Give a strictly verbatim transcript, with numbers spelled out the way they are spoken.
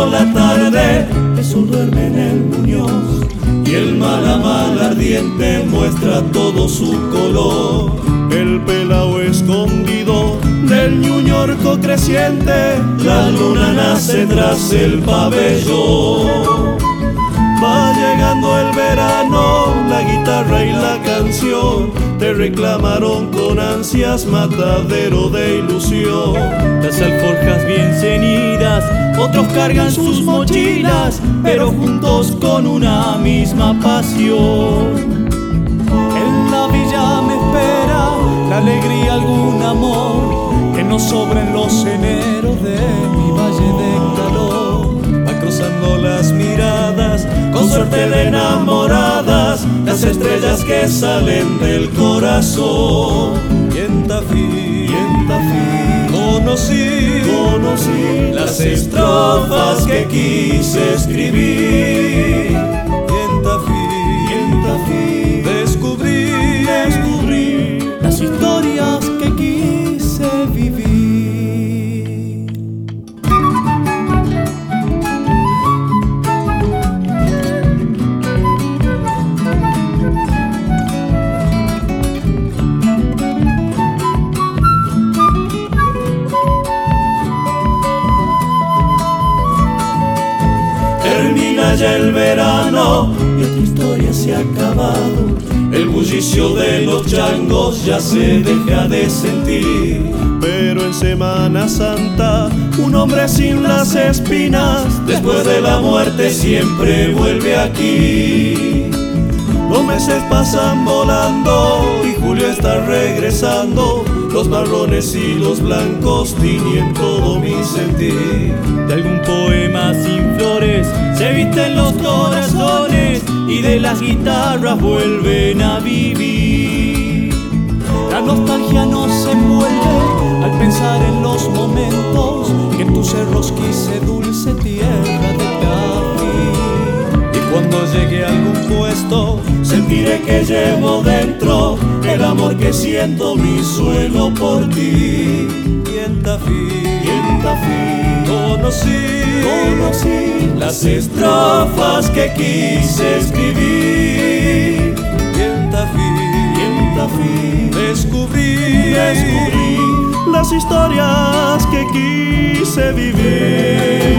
por la tarde, el sol duerme en el Muñoz y el malamar ardiente muestra todo su color. El pelao escondido del ñuñorco creciente, la luna nace tras el pabellón. Va llegando el verano, la guitarra y la canción te reclamaron con ansias, matadero de ilusión. Las alforjas bien ceñidas, otros cargan sus mochilas, pero juntos con una misma pasión. En la villa me espera la alegría, algún amor, que no sobren los eneros de mi valle de calor. Va cruzando las miradas, con suerte de enamoradas, las estrellas que salen del corazón. Y en Tafí, y en Tafí conocí, conocí las estrofas que quise escribir. Y en Tafí, y en Tafí descubrí, descubrí las historias que quise vivir. Termina ya el verano y otra historia se ha acabado. El bullicio de los changos ya se deja de sentir. Pero en Semana Santa, un hombre sin las espinas, después de la muerte siempre vuelve aquí. Los meses pasan volando y julio está regresando. Los marrones y los blancos tiñen todo mi sentir. De algún poema sin flores se visten los corazones y de las guitarras vuelven a vivir. La nostalgia nos envuelve al pensar en los momentos que en tus cerros quise, dulce tierra de Tafí. Y cuando llegue a algún puesto sentiré que llevo dentro el amor que siento mi suelo por ti. Y en Tafí, y en Tafí conocí, conocí las estrofas que quise escribir. Y en Tafí, y en Tafí descubrí, descubrí las historias que quise vivir.